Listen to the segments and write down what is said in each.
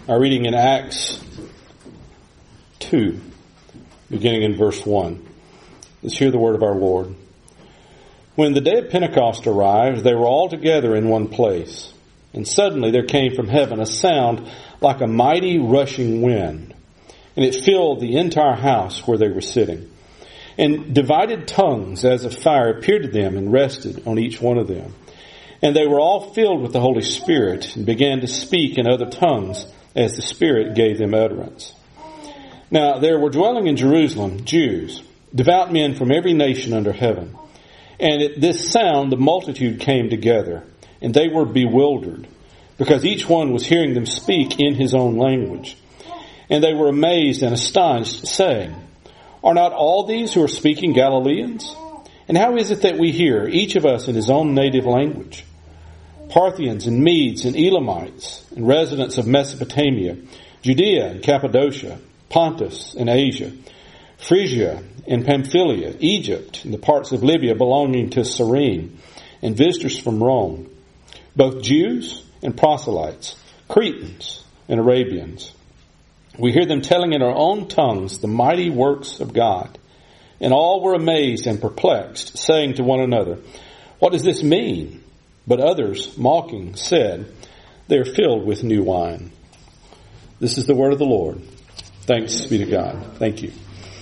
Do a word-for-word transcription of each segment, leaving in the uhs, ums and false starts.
Our reading in Acts two, beginning in verse one. Let's hear the word of our Lord. When the day of Pentecost arrived, they were all together in one place. And suddenly there came from heaven a sound like a mighty rushing wind, and it filled the entire house where they were sitting. And divided tongues as of fire appeared to them and rested on each one of them. And they were all filled with the Holy Spirit and began to speak in other tongues as the Spirit gave them utterance. Now there were dwelling in Jerusalem Jews, devout men from every nation under heaven. And at this sound the multitude came together, and they were bewildered, because each one was hearing them speak in his own language. And they were amazed and astonished, saying, Are not all these who are speaking Galileans? And how is it that we hear, each of us in his own native language? Parthians and Medes and Elamites and residents of Mesopotamia, Judea and Cappadocia, Pontus and Asia, Phrygia and Pamphylia, Egypt and the parts of Libya belonging to Cyrene, and visitors from Rome, both Jews and proselytes, Cretans and Arabians. We hear them telling in our own tongues the mighty works of God. And all were amazed and perplexed, saying to one another, What does this mean? But others, mocking, said, They are filled with new wine. This is the word of the Lord. Thanks be to God. Thank you.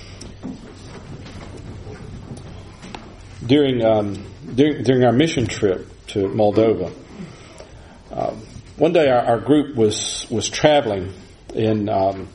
During um, during, during our mission trip to Moldova, uh, one day our, our group was was traveling in um,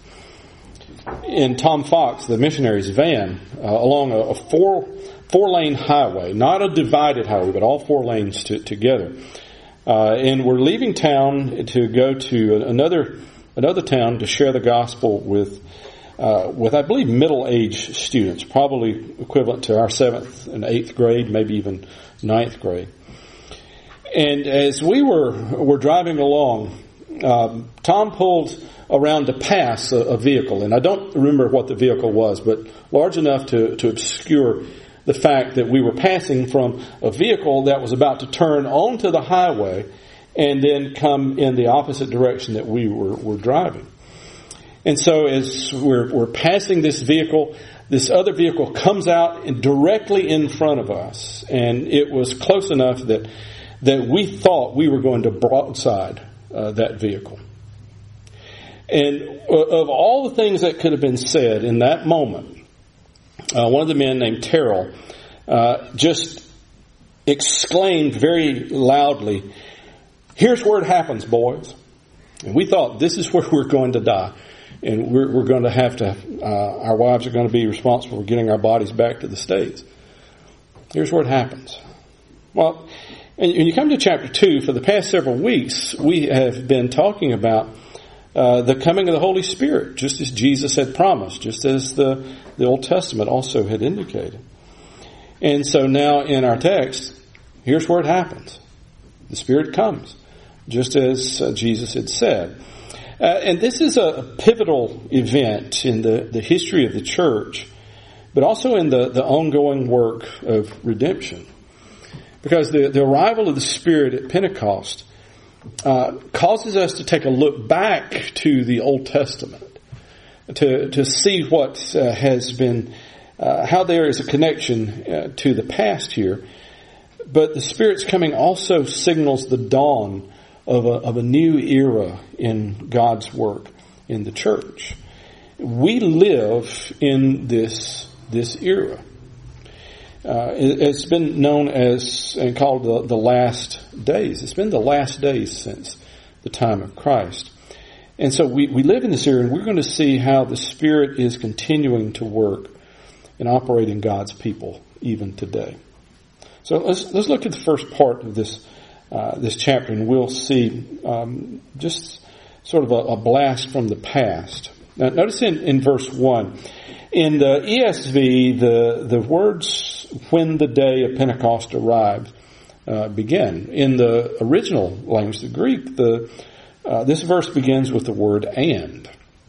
in Tom Fox, the missionary's van, uh, along a, a four four lane highway, not a divided highway, but all four lanes to, together. Uh, and we're leaving town to go to another another town to share the gospel with uh, with I believe middle aged students, probably equivalent to our seventh and eighth grade, maybe even ninth grade. And as we were were driving along, um, Tom pulled around to pass a, a vehicle, and I don't remember what the vehicle was, but large enough to, to obscure the fact that we were passing from a vehicle that was about to turn onto the highway and then come in the opposite direction that we were, were driving. And so as we're, we're passing this vehicle, this other vehicle comes out and directly in front of us, and it was close enough that that we thought we were going to broadside uh, that vehicle. And of all the things that could have been said in that moment, uh, one of the men named Terrell uh, just exclaimed very loudly, "Here's where it happens, boys." And we thought, this is where we're going to die. And we're, we're going to have to, uh, our wives are going to be responsible for getting our bodies back to the States. Here's where it happens. Well, and when you come to chapter two, for the past several weeks, we have been talking about Uh, the coming of the Holy Spirit, just as Jesus had promised, just as the, the Old Testament also had indicated. And so now in our text, here's where it happens. The Spirit comes, just as uh, Jesus had said. Uh, and this is a pivotal event in the, the history of the church, but also in the, the ongoing work of redemption. Because the, the arrival of the Spirit at Pentecost Uh, causes us to take a look back to the Old Testament, to to see what uh, has been, uh, how there is a connection uh, to the past here. But the Spirit's coming also signals the dawn of a, of a new era in God's work in the church. We live in this this era. Uh, it's been known as and called the, the last days. It's been the last days since the time of Christ. And so we, we live in this era, and we're going to see how the Spirit is continuing to work and operate in God's people even today. So let's let's look at the first part of this uh, this chapter, and we'll see um, just sort of a, a blast from the past. Now, notice in, in verse one. In the E S V, the, the words, when the day of Pentecost arrived, uh, begin. In the original language, the Greek, the, uh, this verse begins with the word and,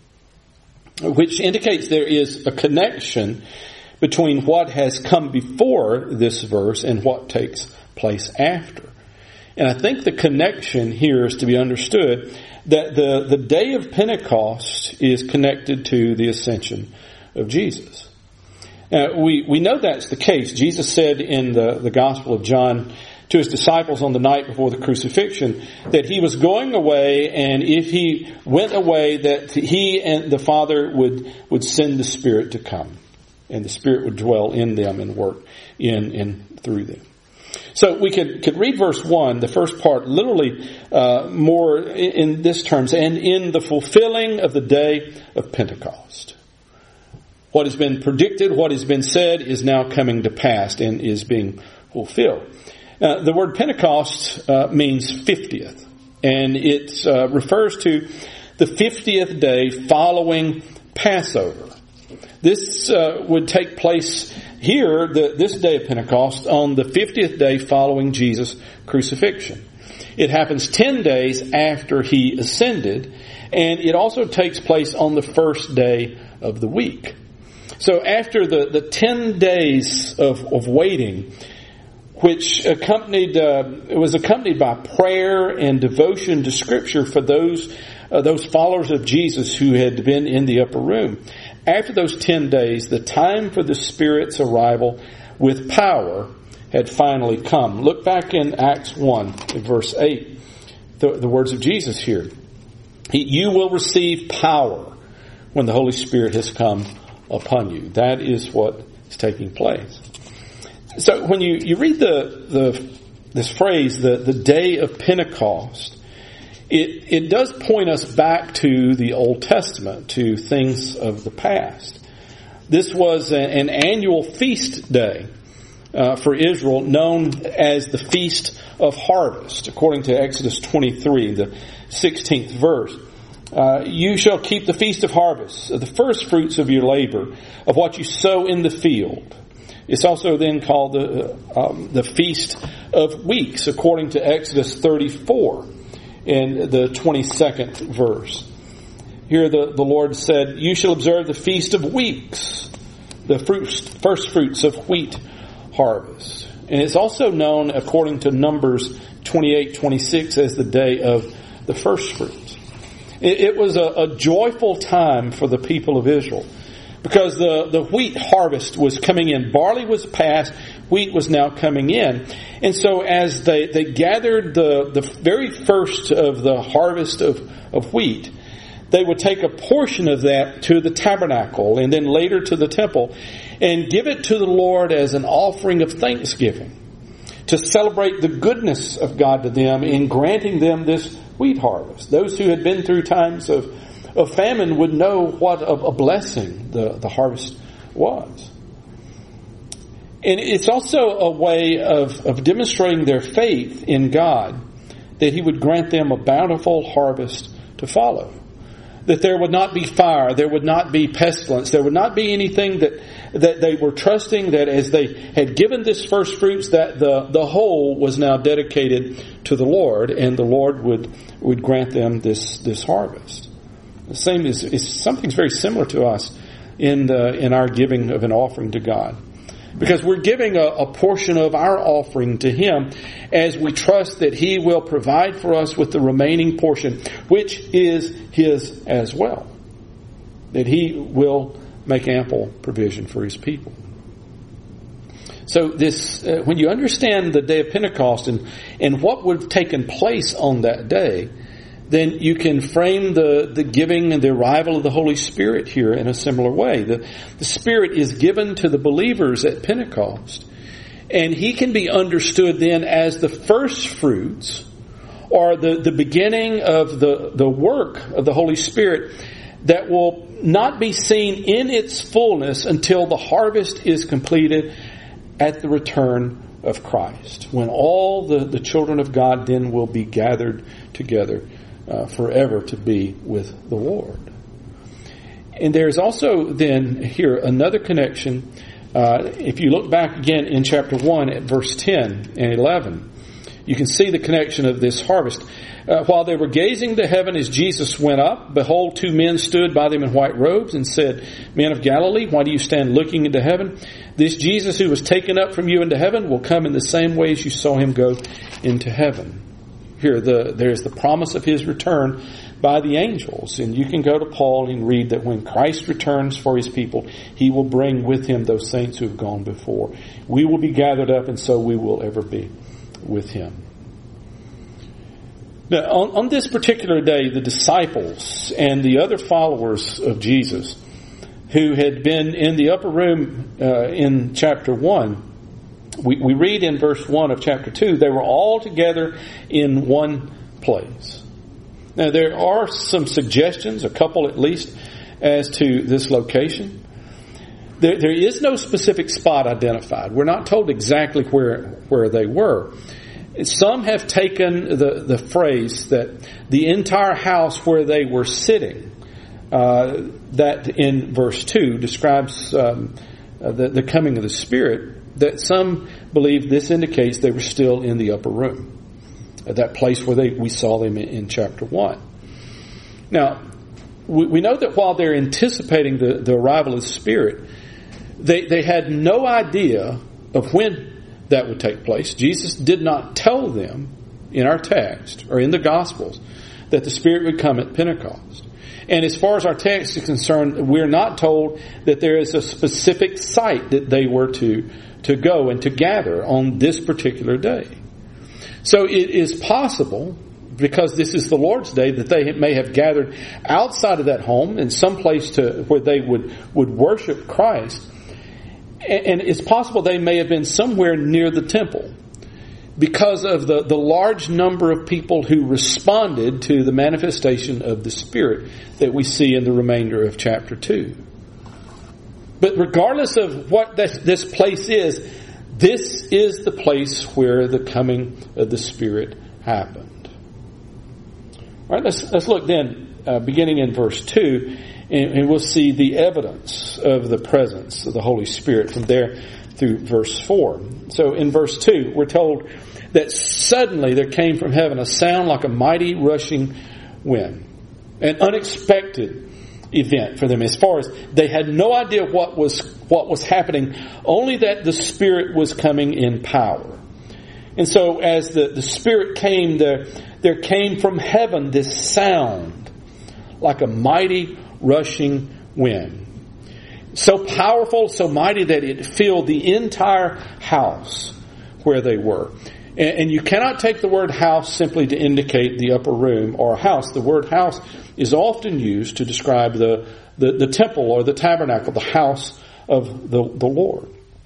which indicates there is a connection between what has come before this verse and what takes place after. And I think the connection here is to be understood that the, the day of Pentecost is connected to the ascension of Jesus. Uh, we, we know that's the case. Jesus said in the, the Gospel of John to his disciples on the night before the crucifixion that he was going away, and if he went away, that he and the Father would, would send the Spirit to come. And the Spirit would dwell in them and work in and through them. So we could, could read verse one, the first part, literally uh, more in, in this terms, and in the fulfilling of the day of Pentecost. What has been predicted, what has been said is now coming to pass and is being fulfilled. Uh, the word Pentecost uh, means fiftieth, and it uh, refers to the fiftieth day following Passover. This uh, would take place here, the, this day of Pentecost, on the fiftieth day following Jesus' crucifixion. It happens ten days after he ascended, and it also takes place on the first day of the week. So after the, the ten days of, of waiting, which accompanied, uh, it was accompanied by prayer and devotion to Scripture for those uh, those followers of Jesus who had been in the upper room. After those ten days, the time for the Spirit's arrival with power had finally come. Look back in Acts one, in verse eight, the, the words of Jesus here. He, you will receive power when the Holy Spirit has come upon you. That is what is taking place. So when you, you read the, the this phrase, the, the day of Pentecost, it, it does point us back to the Old Testament, to things of the past. This was a, an annual feast day uh, for Israel, known as the Feast of Harvest, according to Exodus twenty-three, the sixteenth verse. Uh, you shall keep the Feast of Harvest, the first fruits of your labor, of what you sow in the field. It's also then called the um, the Feast of Weeks, according to Exodus thirty-four in the twenty-second verse. Here the, the Lord said, you shall observe the Feast of Weeks, the fruits, first fruits of wheat harvest. And it's also known, according to Numbers twenty-eight twenty-six, as the day of the first fruits. It, it was a, a joyful time for the people of Israel, because the, the wheat harvest was coming in. Barley was past, wheat was now coming in. And so as they, they gathered the, the very first of the harvest of, of wheat, they would take a portion of that to the tabernacle and then later to the temple and give it to the Lord as an offering of thanksgiving, to celebrate the goodness of God to them in granting them this wheat harvest. Those who had been through times of of famine would know what a blessing the, the harvest was. And it's also a way of, of demonstrating their faith in God, that He would grant them a bountiful harvest to follow. That there would not be fire, there would not be pestilence, there would not be anything that, that they were trusting that as they had given this first fruits, that the, the whole was now dedicated to the Lord, and the Lord would, would grant them this, this harvest. The same is, is something's very similar to us in the, in our giving of an offering to God, because we're giving a, a portion of our offering to Him as we trust that He will provide for us with the remaining portion, which is His as well. That He will make ample provision for His people. So this, uh, when you understand the day of Pentecost and and what would have taken place on that day, then you can frame the, the giving and the arrival of the Holy Spirit here in a similar way. The, the Spirit is given to the believers at Pentecost, and He can be understood then as the first fruits, or the, the beginning of the, the work of the Holy Spirit that will not be seen in its fullness until the harvest is completed at the return of Christ, when all the, the children of God then will be gathered together Uh, forever to be with the Lord. And there's also then here another connection. Uh, if you look back again in chapter one at verse ten and eleven, You can see the connection of this harvest. Uh, while they were gazing to heaven as Jesus went up, behold, two men stood by them in white robes and said, Men of Galilee, why do you stand looking into heaven? This Jesus who was taken up from you into heaven will come in the same way as you saw him go into heaven. Here, the, there's the promise of his return by the angels. And you can go to Paul and read that when Christ returns for his people, he will bring with him those saints who have gone before. We will be gathered up, and so we will ever be with him. Now, on, on this particular day, the disciples and the other followers of Jesus who had been in the upper room uh, in chapter one, we, we read in verse one of chapter two, they were all together in one place. Now, there are some suggestions, a couple at least, as to this location. There, there is no specific spot identified. We're not told exactly where, where they were. Some have taken the, the phrase that the entire house where they were sitting, uh, that in verse two describes um, uh, the, the coming of the Spirit, that some believe this indicates they were still in the upper room, at that place where they, we saw them in, in chapter one. Now, we, we know that while they're anticipating the, the arrival of the Spirit, they, they had no idea of when that would take place. Jesus did not tell them in our text or in the Gospels that the Spirit would come at Pentecost. And as far as our text is concerned, we're not told that there is a specific site that they were to, to go and to gather on this particular day. So it is possible, because this is the Lord's Day, that they may have gathered outside of that home in some place to where they would, would worship Christ. And it's possible they may have been somewhere near the temple because of the, the large number of people who responded to the manifestation of the Spirit that we see in the remainder of chapter two. But regardless of what this, this place is, this is the place where the coming of the Spirit happened. All right, let's, let's look then, uh, beginning in verse two, and, and we'll see the evidence of the presence of the Holy Spirit from there through verse four. So in verse two, we're told that suddenly there came from heaven a sound like a mighty rushing wind. An unexpected event for them, as far as they had no idea what was what was happening, only that the Spirit was coming in power. And so as the, the Spirit came, there, there came from heaven this sound like a mighty rushing wind. So powerful, so mighty that it filled the entire house where they were. And, and you cannot take the word house simply to indicate the upper room or house. The word house is often used to describe the, the, the temple or the tabernacle, the house of the, the Lord.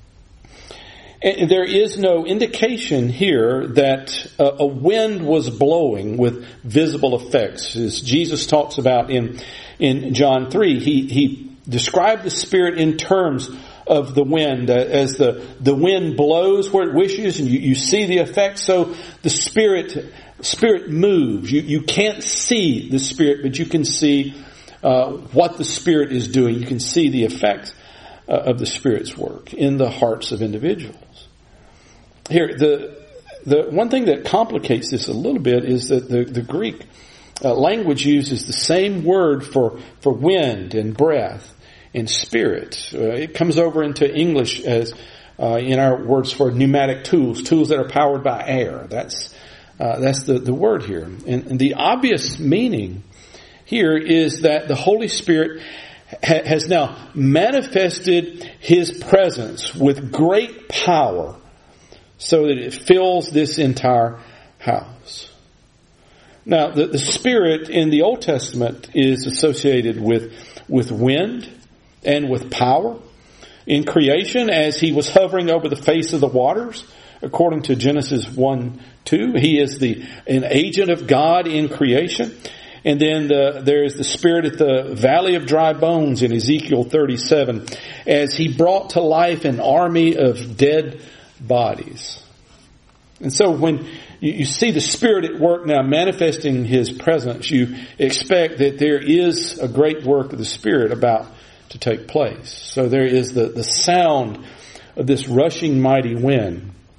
And there is no indication here that a, a wind was blowing with visible effects. As Jesus talks about in, in John three, he, he described the Spirit in terms of the wind. As the, the wind blows where it wishes and you, you see the effects, so the Spirit Spirit moves. You, you can't see the Spirit, but you can see uh, what the Spirit is doing. You can see the effects uh, of the Spirit's work in the hearts of individuals. Here, the the one thing that complicates this a little bit is that the, the Greek uh, language uses the same word for, for wind and breath and spirit. Uh, it comes over into English as uh, in our words for pneumatic tools, tools that are powered by air. That's Uh, that's the, the word here. And, and the obvious meaning here is that the Holy Spirit ha- has now manifested His presence with great power so that it fills this entire house. Now, the, the Spirit in the Old Testament is associated with, with wind and with power. In creation, as He was hovering over the face of the waters, according to Genesis one two, He is the an agent of God in creation. And then the, there is the Spirit at the valley of dry bones in Ezekiel thirty-seven, as He brought to life an army of dead bodies. And so when you, you see the Spirit at work now manifesting His presence, you expect that there is a great work of the Spirit about to take place. So there is the, the sound of this rushing mighty wind.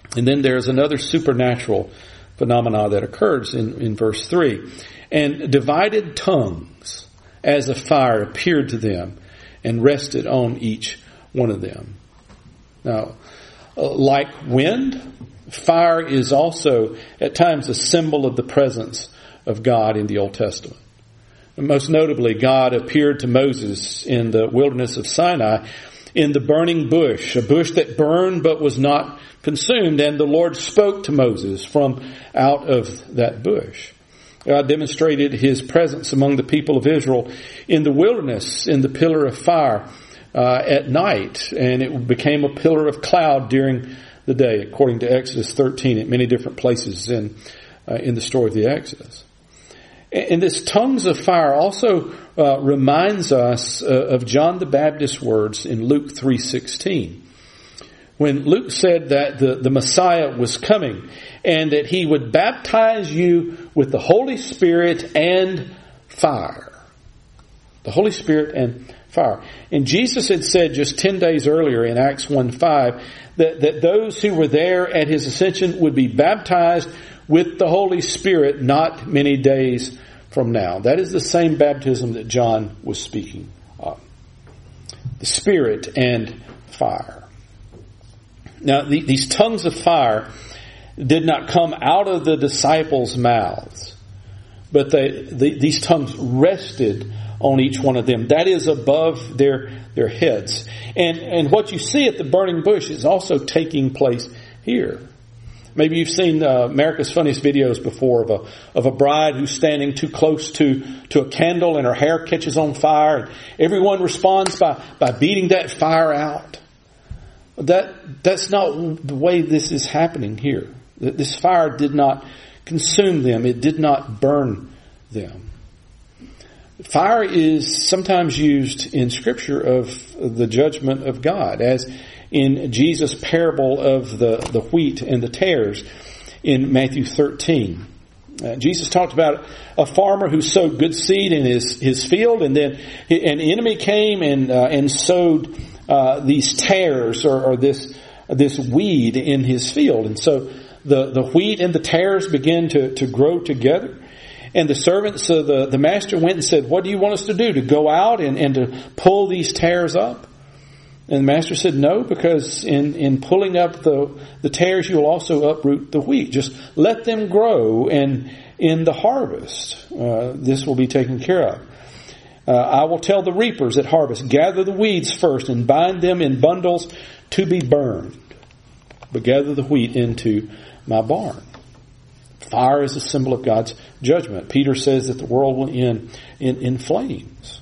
And then there's another supernatural phenomena that occurs in, in verse three. And divided tongues as a fire appeared to them and rested on each one of them. Now, like wind, fire is also at times a symbol of the presence of God in the Old Testament. And most notably, God appeared to Moses in the wilderness of Sinai in the burning bush, a bush that burned but was not consumed, and the Lord spoke to Moses from out of that bush. God demonstrated His presence among the people of Israel in the wilderness in the pillar of fire uh, at night, and it became a pillar of cloud during the day, according to Exodus thirteen, at many different places in uh, in the story of the Exodus. And this tongues of fire also uh, reminds us uh, of John the Baptist's words in Luke three sixteen. When Luke said that the, the Messiah was coming and that He would baptize you with the Holy Spirit and fire. The Holy Spirit and fire. And Jesus had said just ten days earlier in Acts one five that, that those who were there at His ascension would be baptized with the Holy Spirit not many days from now. That is the same baptism that John was speaking of. The Spirit and fire. Now, the, these tongues of fire did not come out of the disciples' mouths, but they, the, these tongues rested on each one of them. That is above their their heads. And and what you see at the burning bush is also taking place here. Maybe you've seen uh, America's Funniest Videos before of a of a bride who's standing too close to to a candle and her hair catches on fire, and everyone responds by by beating that fire out. That that's not the way this is happening here. This fire did not consume them. It did not burn them. Fire is sometimes used in Scripture of the judgment of God, as in Jesus' parable of the, the wheat and the tares in Matthew thirteen. Uh, Jesus talked about a farmer who sowed good seed in his, his field, and then an enemy came and uh, and sowed uh, these tares or, or this this weed in his field. And so the, the wheat and the tares began to, to grow together. And the servants of the, the master went and said, "What do you want us to do? To go out and, and to pull these tares up?" And the master said, "No, because in, in pulling up the, the tares, you will also uproot the wheat. Just let them grow, and in the harvest, uh, this will be taken care of. Uh, I will tell the reapers at harvest, gather the weeds first and bind them in bundles to be burned, but gather the wheat into my barn." Fire is a symbol of God's judgment. Peter says that the world will end in, in flames.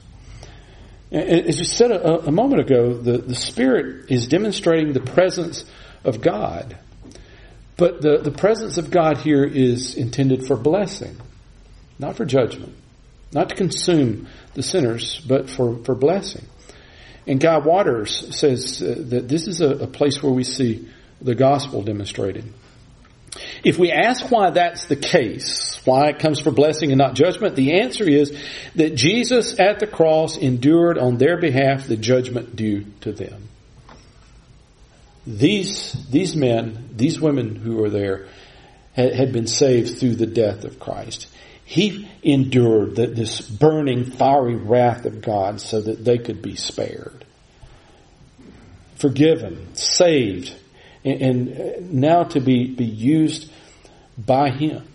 As you said a, a moment ago, the, the Spirit is demonstrating the presence of God. But the, the presence of God here is intended for blessing, not for judgment, not to consume the sinners, but for, for blessing. And Guy Waters says uh, that this is a, a place where we see the gospel demonstrated. If we ask why that's the case, why it comes for blessing and not judgment, the answer is that Jesus at the cross endured on their behalf the judgment due to them. These, these men, these women who were there had, had been saved through the death of Christ. He endured the, this burning, fiery wrath of God so that they could be spared, forgiven, saved, and now to be, be used by Him.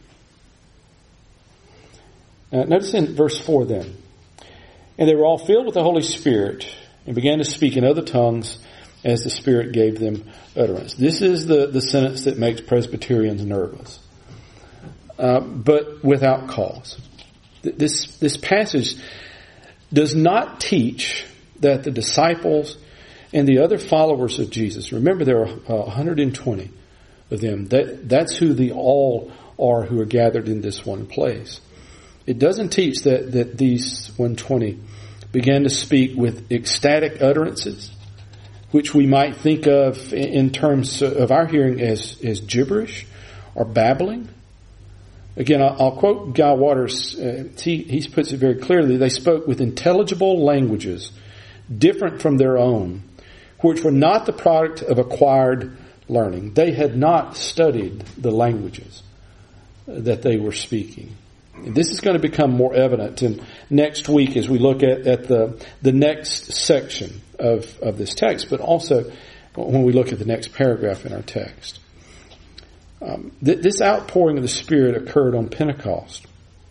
Now, notice in verse four then. "And they were all filled with the Holy Spirit and began to speak in other tongues as the Spirit gave them utterance." This is the, the sentence that makes Presbyterians nervous. Uh, but without cause. This, this passage does not teach that the disciples and the other followers of Jesus, remember there are uh, one hundred twenty of them, that, that's who the all are who are gathered in this one place. It doesn't teach that, that these one hundred twenty began to speak with ecstatic utterances, which we might think of in terms of our hearing as, as gibberish or babbling. Again, I'll, I'll quote Guy Waters. Uh, he, he puts it very clearly. They spoke with intelligible languages different from their own, which were not the product of acquired learning. They had not studied the languages that they were speaking. And this is going to become more evident in next week as we look at, at the, the next section of, of this text, but also when we look at the next paragraph in our text. Um, th- this outpouring of the Spirit occurred on Pentecost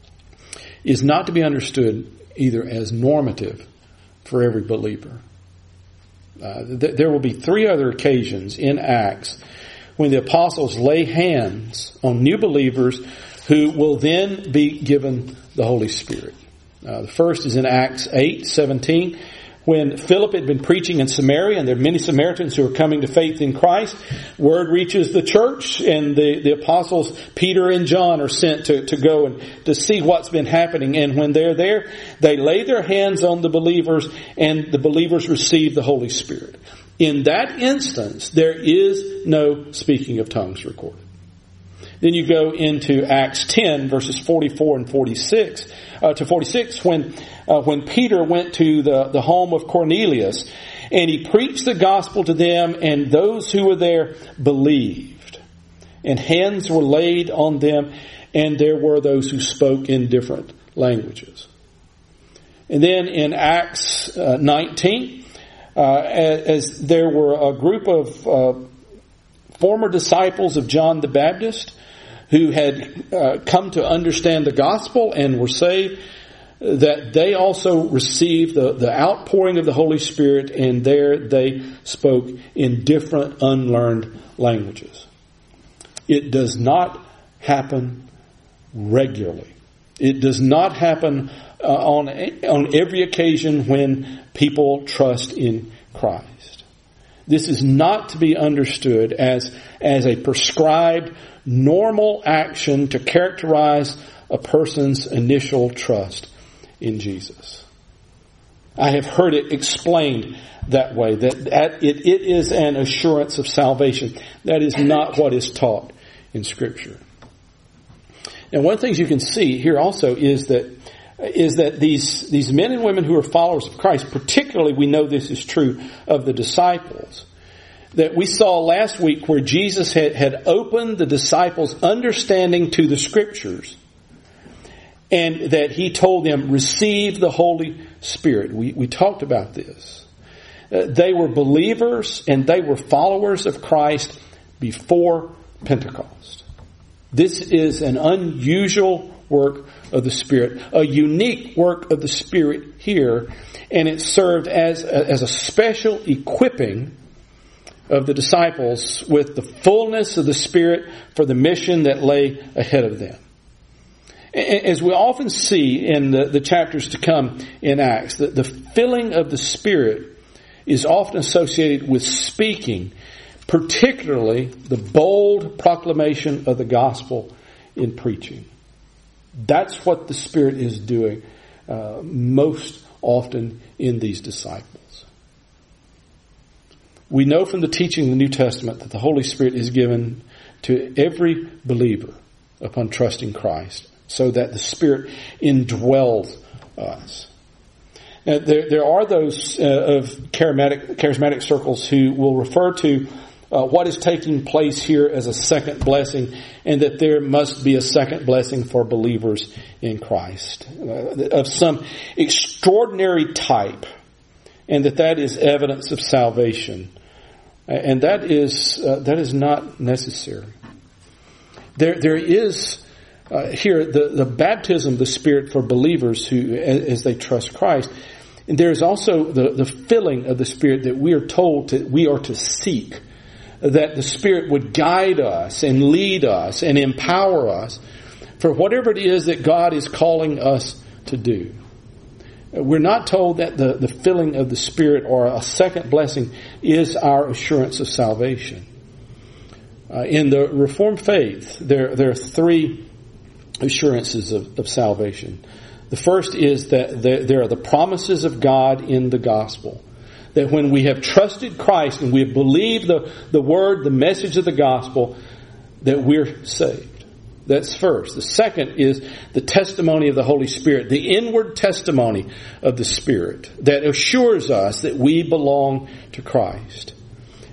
is not to be understood either as normative for every believer. Uh, th- there will be three other occasions in Acts when the apostles lay hands on new believers who will then be given the Holy Spirit. Uh, the first is in Acts eight seventeen, when Philip had been preaching in Samaria, and there are many Samaritans who are coming to faith in Christ. Word reaches the church, and the, the apostles Peter and John are sent to, to go and to see what's been happening. And when they're there, they lay their hands on the believers, and the believers receive the Holy Spirit. In that instance, there is no speaking of tongues recorded. Then you go into Acts ten, verses forty-four and forty-six, uh, to forty-six, when uh, when Peter went to the, the home of Cornelius, and he preached the gospel to them, and those who were there believed. And hands were laid on them, and there were those who spoke in different languages. And then in Acts uh, nineteen, uh, as, as there were a group of uh, former disciples of John the Baptist who had uh, come to understand the gospel and were saved, that they also received the, the outpouring of the Holy Spirit, and there they spoke in different unlearned languages. It does not happen regularly. It does not happen uh, on, on every occasion when people trust in Christ. This is not to be understood as, as a prescribed normal action to characterize a person's initial trust in Jesus. I have heard it explained that way, that, that it, it is an assurance of salvation. That is not what is taught in Scripture. And one of the things you can see here also is that is that these, these men and women who are followers of Christ, particularly we know this is true of the disciples, that we saw last week where Jesus had, had opened the disciples' understanding to the Scriptures, and that He told them, receive the Holy Spirit. We, we talked about this. Uh, they were believers and they were followers of Christ before Pentecost. This is an unusual work of the Spirit, a unique work of the Spirit here, and it served as a, as a special equipping of the disciples with the fullness of the Spirit for the mission that lay ahead of them. As we often see in the, the chapters to come in Acts, the, the filling of the Spirit is often associated with speaking, particularly the bold proclamation of the gospel in preaching. That's what the Spirit is doing uh, most often in these disciples. We know from the teaching of the New Testament that the Holy Spirit is given to every believer upon trusting Christ, so that the Spirit indwells us. Now, there, there are those uh, of charismatic, charismatic circles who will refer to uh, what is taking place here as a second blessing, and that there must be a second blessing for believers in Christ uh, of some extraordinary type, and that that is evidence of salvation. And that is uh, that is not necessary. There there is uh, here the, the baptism of the Spirit for believers who as, as they trust Christ. And there is also the, the filling of the Spirit that we are told to, we are to seek. That the Spirit would guide us and lead us and empower us for whatever it is that God is calling us to do. We're not told that the, the filling of the Spirit or a second blessing is our assurance of salvation. Uh, in the Reformed faith, there, there are three assurances of, of salvation. The first is that there, there are the promises of God in the gospel. That when we have trusted Christ and we have believed the, the word, the message of the gospel, that we're saved. That's first. The second is the testimony of the Holy Spirit, the inward testimony of the Spirit that assures us that we belong to Christ.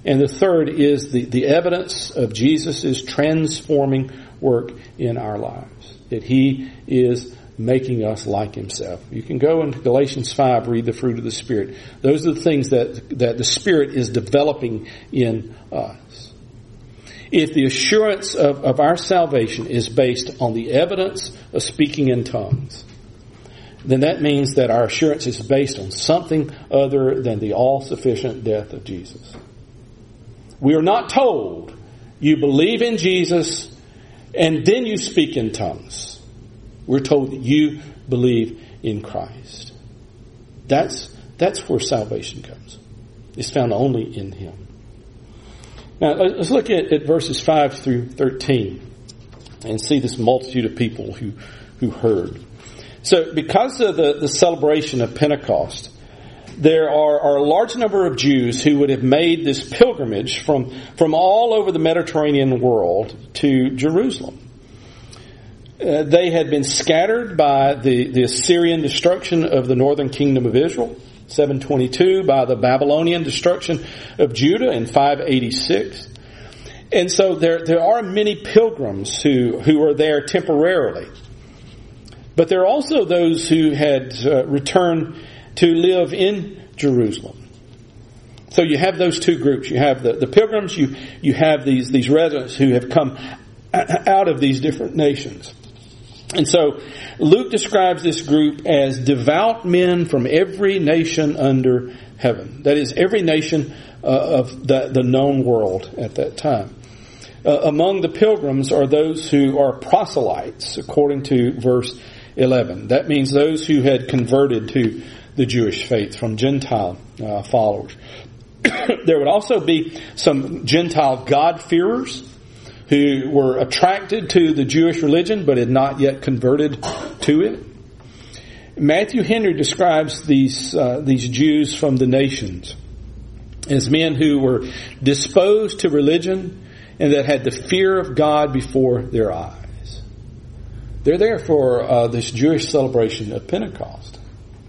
And the third is the, the evidence of Jesus' transforming work in our lives. That He is making us like Himself. You can go into Galatians five, read the fruit of the Spirit. Those are the things that, that the Spirit is developing in us. If the assurance of, of our salvation is based on the evidence of speaking in tongues, then that means that our assurance is based on something other than the all-sufficient death of Jesus. We are not told you believe in Jesus and then you speak in tongues. We're told that you believe in Christ. That's, that's where salvation comes. It's found only in Him. Now, let's look at, at verses five through thirteen and see this multitude of people who, who heard. So, because of the, the celebration of Pentecost, there are, are a large number of Jews who would have made this pilgrimage from, from all over the Mediterranean world to Jerusalem. Uh, they had been scattered by the, the Assyrian destruction of the northern kingdom of Israel, seven twenty-two, by the Babylonian destruction of Judah in five eighty-six. And so there, there are many pilgrims who, who are there temporarily. But there are also those who had uh, returned to live in Jerusalem. So you have those two groups. You have the, the pilgrims, you, you have these, these residents who have come out of these different nations. And so Luke describes this group as devout men from every nation under heaven. That is, every nation uh, of the, the known world at that time. Uh, among the pilgrims are those who are proselytes, according to verse eleven. That means those who had converted to the Jewish faith from Gentile uh, followers. There would also be some Gentile God-fearers who were attracted to the Jewish religion but had not yet converted to it. Matthew Henry describes these uh, these Jews from the nations as men who were disposed to religion and that had the fear of God before their eyes. They're there for uh, this Jewish celebration of Pentecost.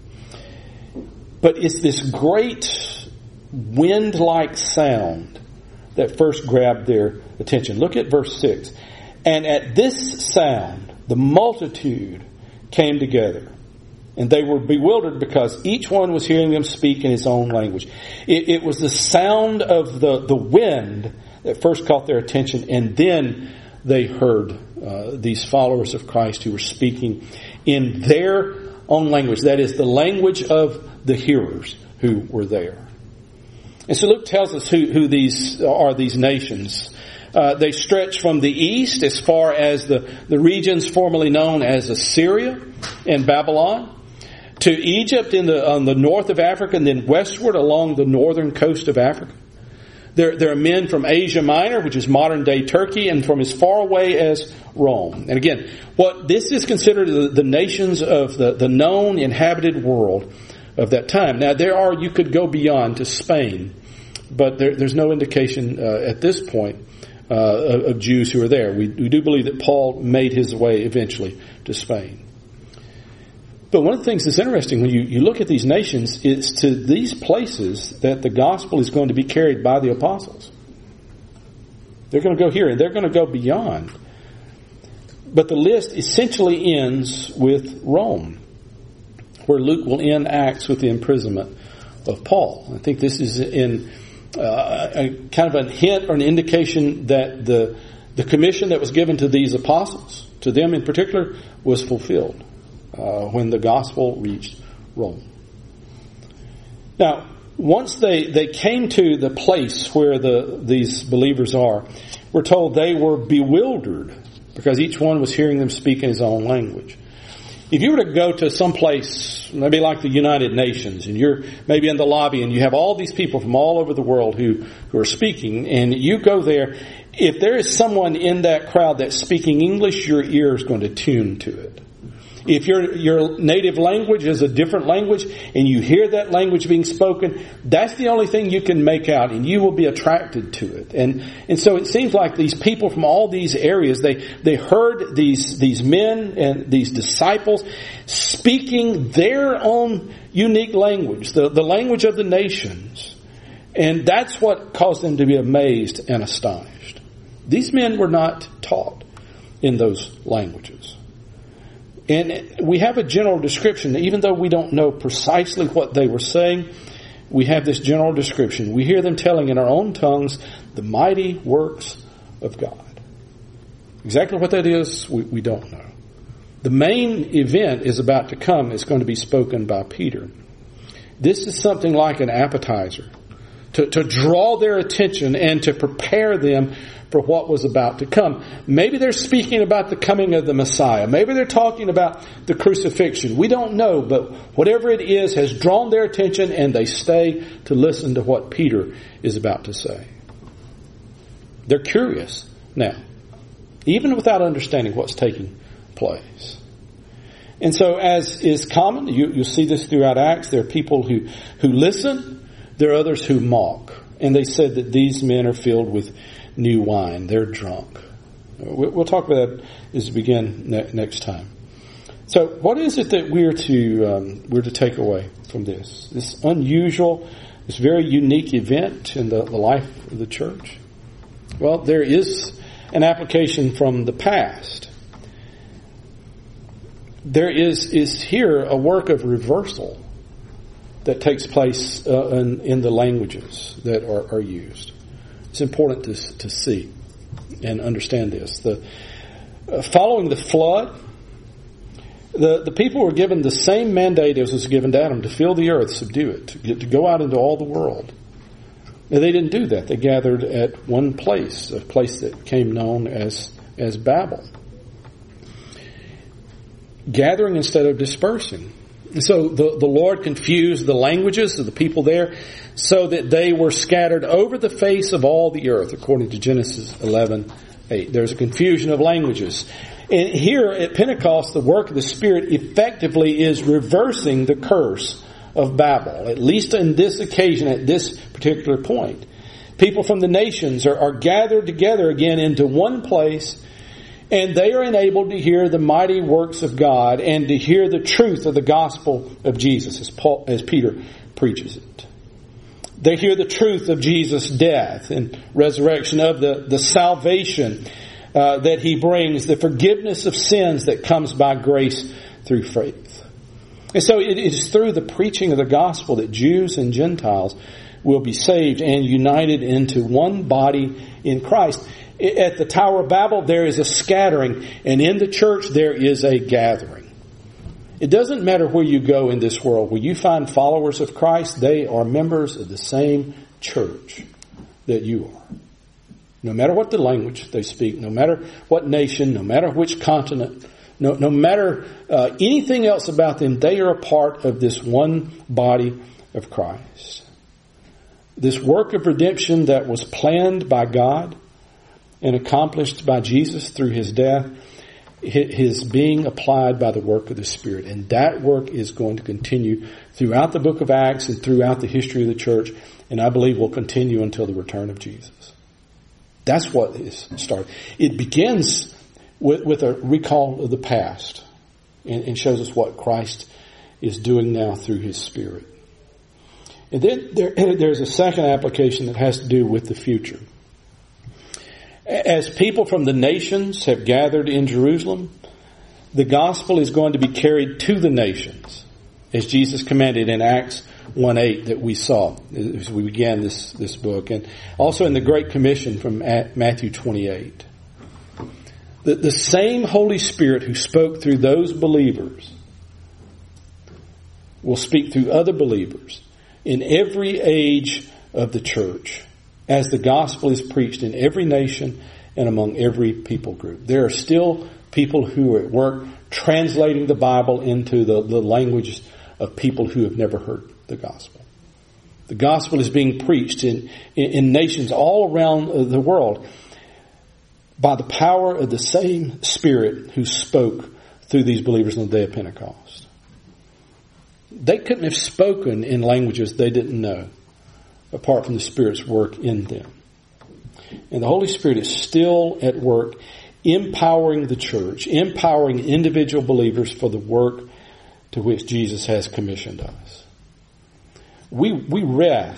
But it's this great wind-like sound that first grabbed their attention. Look at verse six. And at this sound, the multitude came together. And they were bewildered because each one was hearing them speak in his own language. It, it was the sound of the, the wind that first caught their attention. And then they heard uh, these followers of Christ who were speaking in their own language. That is, the language of the hearers who were there. And so Luke tells us who, who these are, these nations. Uh, they stretch from the east as far as the, the regions formerly known as Assyria and Babylon, to Egypt in the, on the north of Africa, and then westward along the northern coast of Africa. There, there are men from Asia Minor, which is modern-day Turkey, and from as far away as Rome. And again, what this is considered the, the nations of the, the known inhabited world of that time. Now, there are, you could go beyond to Spain, but there, there's no indication uh, at this point uh, of, of Jews who are there. We, we do believe that Paul made his way eventually to Spain. But one of the things that's interesting when you, you look at these nations is to these places that the gospel is going to be carried by the apostles. They're going to go here and they're going to go beyond. But the list essentially ends with Rome, where Luke will end Acts with the imprisonment of Paul. I think this is in uh, a kind of a hint or an indication that the the commission that was given to these apostles, to them in particular, was fulfilled uh, when the gospel reached Rome. Now, once they, they came to the place where the these believers are, we're told they were bewildered because each one was hearing them speak in his own language. If you were to go to some place, maybe like the United Nations, and you're maybe in the lobby and you have all these people from all over the world who, who are speaking, and you go there, if there is someone in that crowd that's speaking English, your ear is going to tune to it. If your your native language is a different language and you hear that language being spoken, that's the only thing you can make out, and you will be attracted to it. And and so it seems like these people from all these areas, they they heard these these men and these disciples speaking their own unique language, the, the language of the nations. And that's what caused them to be amazed and astonished. These men were not taught in those languages. And we have a general description, even though we don't know precisely what they were saying, we have this general description. We hear them telling in our own tongues the mighty works of God. Exactly what that is, we, we don't know. The main event is about to come. It's going to be spoken by Peter. This is something like an appetizer to, to draw their attention and to prepare them for what was about to come. Maybe they're speaking about the coming of the Messiah. Maybe they're talking about the crucifixion. We don't know, but whatever it is has drawn their attention, and they stay to listen to what Peter is about to say. They're curious now, even without understanding what's taking place. And so, as is common, you, you'll see this throughout Acts, there are people who, who listen, there are others who mock. And they said that these men are filled with new wine. They're drunk. We'll talk about that as we begin ne- next time. So, what is it that we're to um, we're to take away from this? This unusual, this very unique event in the, the life of the church? Well, there is an application from the past. There is is here a work of reversal that takes place uh, in, in the languages that are, are used. It's important to, to see and understand this. The, uh, following the flood, the, the people were given the same mandate as was given to Adam, to fill the earth, subdue it, to, get, to go out into all the world. Now, they didn't do that. They gathered at one place, a place that became known as, as Babel. Gathering instead of dispersing. And so the, the Lord confused the languages of the people there so that they were scattered over the face of all the earth, according to Genesis eleven eight. There's a confusion of languages. And here at Pentecost, the work of the Spirit effectively is reversing the curse of Babel, at least in this occasion, at this particular point. People from the nations are, are gathered together again into one place, and they are enabled to hear the mighty works of God and to hear the truth of the gospel of Jesus, as Paul, as Peter preaches it. They hear the truth of Jesus' death and resurrection, of the, the salvation uh, that He brings, the forgiveness of sins that comes by grace through faith. And so it is through the preaching of the gospel that Jews and Gentiles will be saved and united into one body in Christ. At the Tower of Babel, there is a scattering, and in the church, there is a gathering. It doesn't matter where you go in this world. Where you find followers of Christ, they are members of the same church that you are. No matter what the language they speak, no matter what nation, no matter which continent, no, no matter uh, anything else about them, they are a part of this one body of Christ. This work of redemption that was planned by God and accomplished by Jesus through His death, His being applied by the work of the Spirit. And that work is going to continue throughout the book of Acts and throughout the history of the church, and I believe will continue until the return of Jesus. That's what is started. It begins with, with a recall of the past and, and shows us what Christ is doing now through His Spirit. And then there, there's a second application that has to do with the future. As people from the nations have gathered in Jerusalem, the gospel is going to be carried to the nations, as Jesus commanded in Acts one eight that we saw as we began this, this book, and also in the Great Commission from Matthew twenty-eight. The, the same Holy Spirit who spoke through those believers will speak through other believers in every age of the church, as the gospel is preached in every nation and among every people group. There are still people who are at work translating the Bible into the, the languages of people who have never heard the gospel. The gospel is being preached in, in, in nations all around the world by the power of the same Spirit who spoke through these believers on the day of Pentecost. They couldn't have spoken in languages they didn't know, apart from the Spirit's work in them. And the Holy Spirit is still at work empowering the church, empowering individual believers for the work to which Jesus has commissioned us. We we rest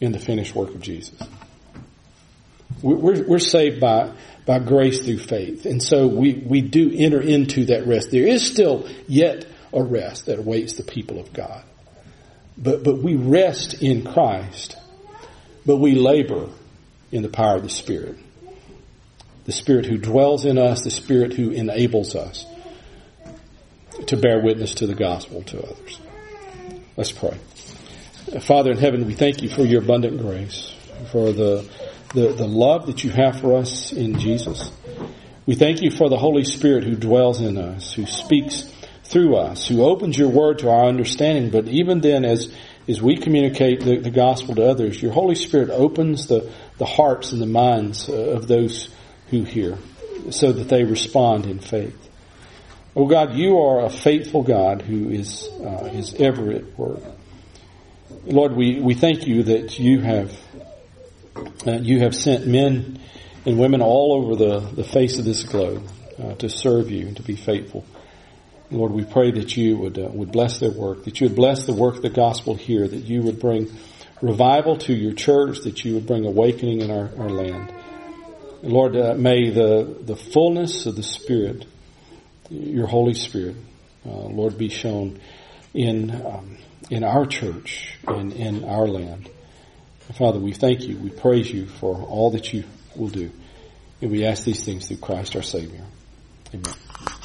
in the finished work of Jesus. We're, we're saved by, by grace through faith. And so we, we do enter into that rest. There is still yet a rest that awaits the people of God. But, but we rest in Christ. But we labor in the power of the Spirit. The Spirit who dwells in us, the Spirit who enables us to bear witness to the gospel to others. Let's pray. Father in heaven, we thank you for your abundant grace, for the, the, the love that you have for us in Jesus. We thank you for the Holy Spirit who dwells in us, who speaks through us, who opens your word to our understanding. But even then, as, as we communicate the, the gospel to others, your Holy Spirit opens the, the hearts and the minds of those who hear, so that they respond in faith. Oh God, you are a faithful God who is uh, is ever at work. Lord, we, we thank you that you have uh, you have sent men and women all over the, the face of this globe uh, to serve you and to be faithful. Lord, we pray that you would uh, would bless their work, that you would bless the work of the gospel here, that you would bring revival to your church, that you would bring awakening in our, our land. Lord, uh, may the, the fullness of the Spirit, your Holy Spirit, uh, Lord, be shown in um, in our church and in our land. Father, we thank you. We praise you for all that you will do. And we ask these things through Christ our Savior. Amen.